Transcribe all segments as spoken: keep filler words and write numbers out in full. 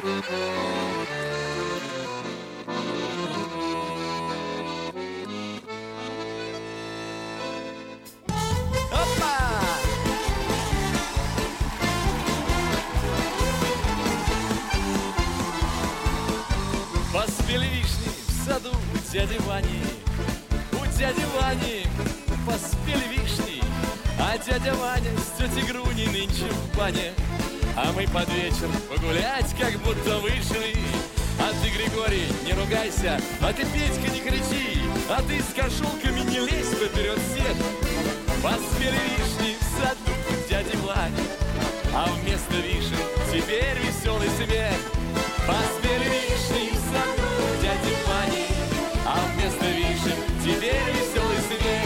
Поспели вишни в саду у дяди Вани, у дяди Вани поспели вишни, а дядя Ваня с тетей Груней нынче в бане. А мы под вечер погулять как будто вышли. А ты, Григорий, не ругайся, а ты, Петька, не кричи, а ты с кошелками не лезь поперед всех. Поспели вишни в саду у дяди Вани, а вместо вишен теперь веселый смех. Поспели вишни в саду у дяди Вани, а вместо вишен теперь веселый смех.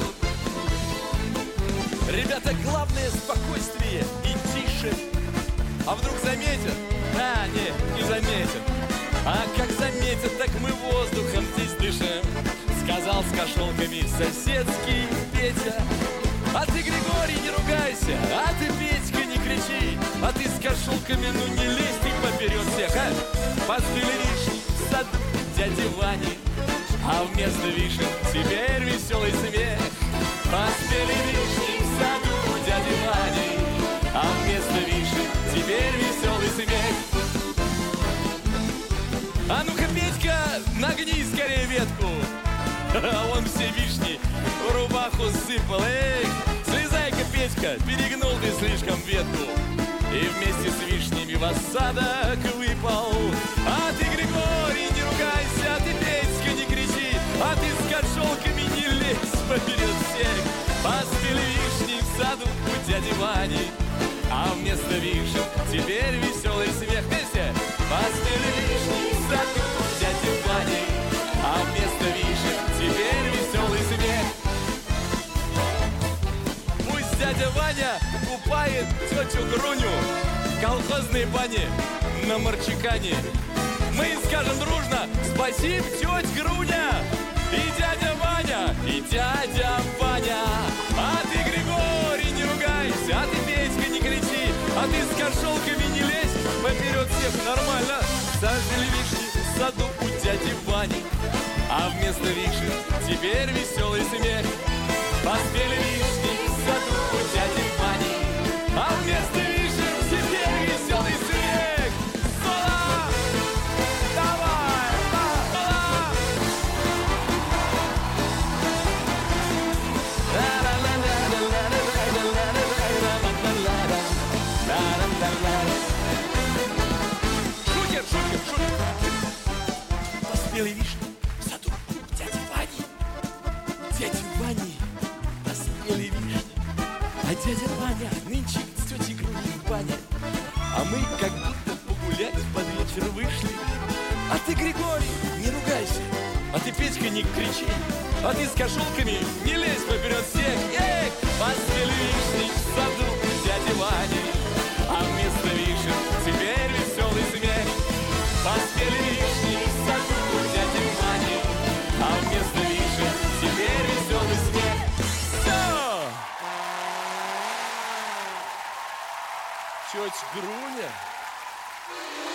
Ребята, главное спокойствие и тише. А вдруг заметят? А, не, не заметят. А как заметят, так мы воздухом здесь дышим, сказал с кошелками соседский Петя. А ты, Григорий, не ругайся, а ты, Петька, не кричи, а ты с кошелками, ну не лезь ты поперед всех, а? Поспели вишни в саду дяди Вани, а вместо вишен теперь веселый смех. Поспели вишни в саду дяди Вани, а вместо вишен теперь веселый смех. А ну-ка, Петька, нагни скорее ветку. А он все вишни в рубаху сыпал. Эй, слезай-ка, Петька, перегнул ты слишком ветку, и вместе с вишнями в осадок выпал. А ты, Григорий, не ругайся, а ты, Петька, не кричи, а ты с кошелками не лезь поперед всех. Поспели вишни в саду у дяди Вани, а вместо вишен теперь веселый смех. Вместе! Поспели вишни в саду у дяди Вани, а вместо вишен теперь веселый смех. Пусть дядя Ваня купает тетю Груню в колхозной бане на Марчикане. Мы скажем дружно: спасибо, тетя Груня! И дядя Ваня, и дядя Ваня. А ты, Григорий, не ругайся, а ты, Петька, не кричи, а ты с кошелками не лезь поперед всех. Нормально. Сажали вишни в саду у дяди Вани, а вместо вишен теперь веселый смех. Поспели вишни в саду у дяди Вани, а вместо вишен теперь веселый смех. Сола! Давай! Сола! Шутер, шутер, шутер. Поспели вишни в саду у дяди Вани, дяди Вани поспели вишни, а дядя Ваня нынче с тетей Груней в бане. А мы как будто погулять под вечер вышли. А ты, Григорий, не ругайся, а ты, Петька, не кричи, а ты с кошелками не лезь поперед всех. Эх, поспели вишни в саду у дяди Вани, а вместо вишен теперь веселый смех. Поспели вишни в саду у дяди Вани, а вместо вишен теперь веселый смех. Все! Тетя Груня